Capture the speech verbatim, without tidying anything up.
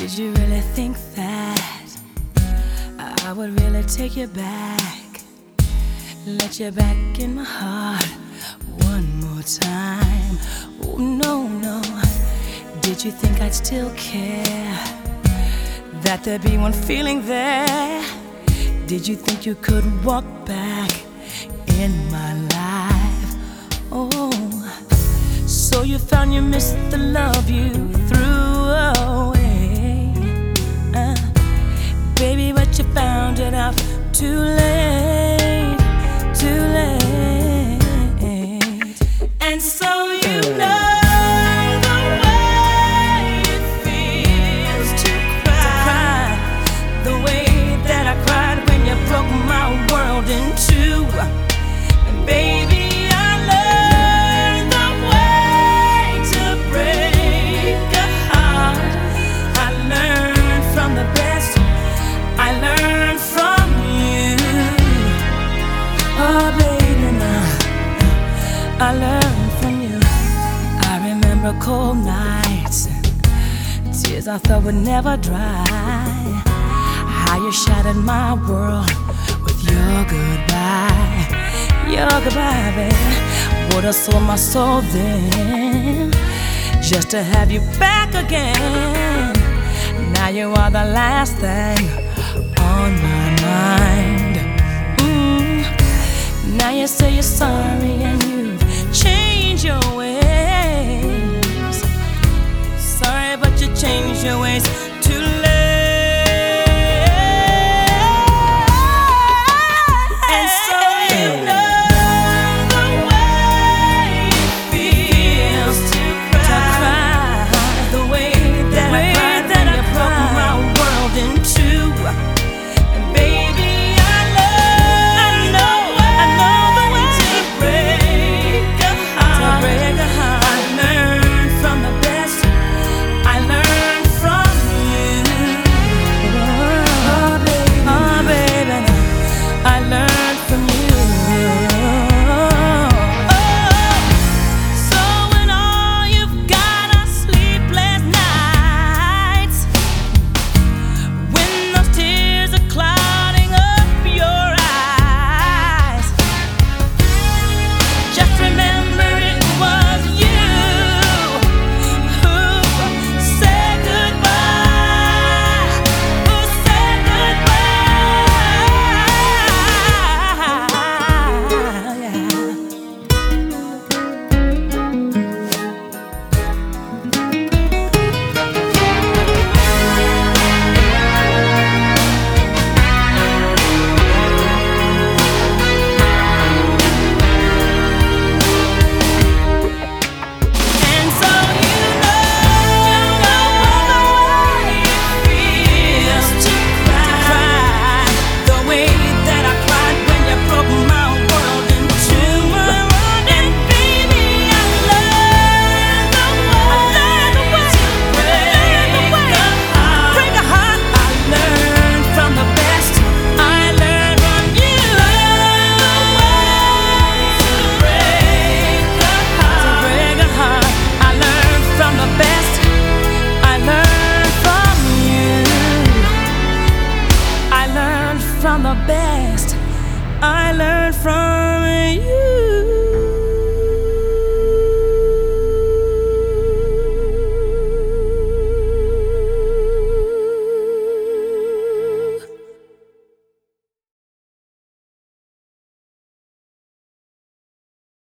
Did you really think that I would really take you back, let you back in my heart one more time? Oh no, no. Did you think I'd still care, that there'd be one feeling there? Did you think you could walk back in my life? Oh, so you found you missed the love you threw away, uh, baby, but you found it out too late, too late. And so you know in two, and baby, I learned the way to break a heart. I learned from the best, I learned from you. Oh baby, now I learned from you. I remember cold nights, tears I thought would never dry, how you shattered my world with your goodbye, your goodbye, baby. Would have sold my soul then, just to have you back again. Now you are the last thing on my mind. mm. Now you say you're sorry and you've changed your ways. Sorry, but you changed your ways too late. From the best I learned from